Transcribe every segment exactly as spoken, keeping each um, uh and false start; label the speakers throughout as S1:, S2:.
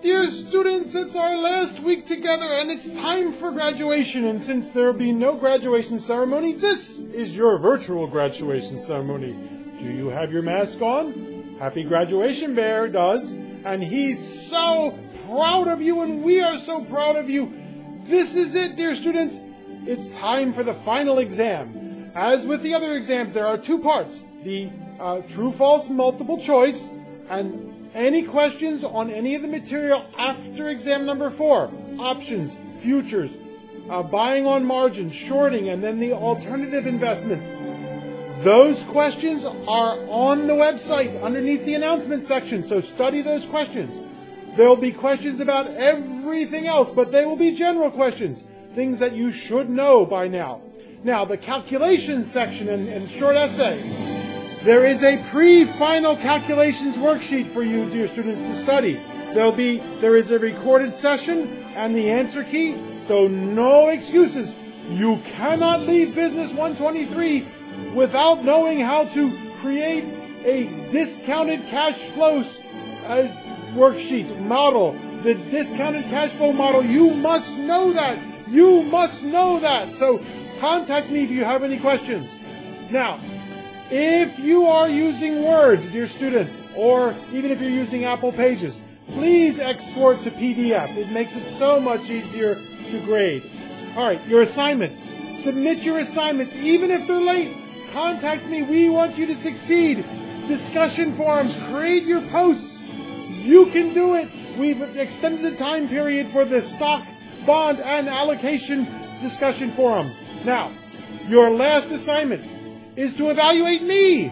S1: Dear students, it's our last week together and it's time for graduation. And since there will be no graduation ceremony, this is your virtual graduation ceremony. Do you have your mask on? Happy graduation, Bear does. And he's so proud of you and we are so proud of you. This is it, dear students. It's time for the final exam. As with the other exams, there are two parts. The uh, true-false multiple choice and any questions on any of the material after exam number four. Options, futures, uh, buying on margin, shorting, and then the alternative investments. Those questions are on the website underneath the announcement section, so study those questions. There will be questions about everything else, but they will be general questions, things that you should know by now. Now, the calculations section and, and short essay. There is a pre-final calculations worksheet for you, dear students, to study. There'll be, there is a recorded session and the answer key, so no excuses. You cannot leave Business one twenty-three without knowing how to create a discounted cash flow uh, worksheet model. The discounted cash flow model, you must know that. You must know that. So contact me if you have any questions. Now, if you are using Word, dear students, or even if you're using Apple Pages, please export to P D F. It makes it so much easier to grade. All right, your assignments. Submit your assignments, even if they're late. Contact me. We want you to succeed. Discussion forums. Create your posts. You can do it. We've extended the time period for the stock, bond, and allocation discussion forums. Now, your last assignment is to evaluate me.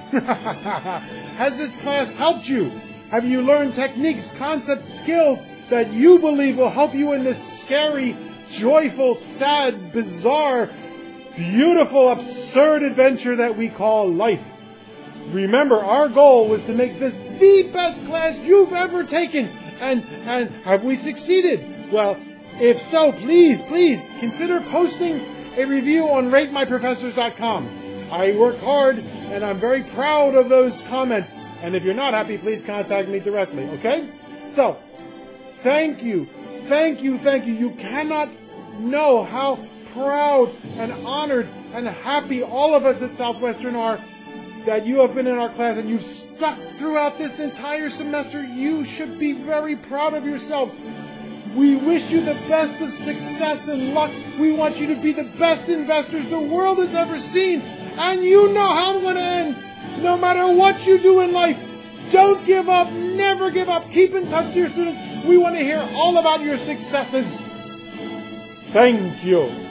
S1: Has this class helped you? Have you learned techniques, concepts, skills that you believe will help you in this scary, joyful, sad, bizarre, beautiful, absurd adventure that we call life? Remember, our goal was to make this the best class you've ever taken. And, and have we succeeded? Well, if so, please, please consider posting a review on rate my professors dot com. I work hard, and I'm very proud of those comments. And if you're not happy, please contact me directly, okay? So, thank you, thank you, thank you. You cannot know how proud and honored and happy all of us at Southwestern are that you have been in our class and you've stuck throughout this entire semester. You should be very proud of yourselves. We wish you the best of success and luck. We want you to be the best investors the world has ever seen. And you know how I'm going to end. No matter what you do in life, don't give up. Never give up. Keep in touch, dear students. We want to hear all about your successes. Thank you.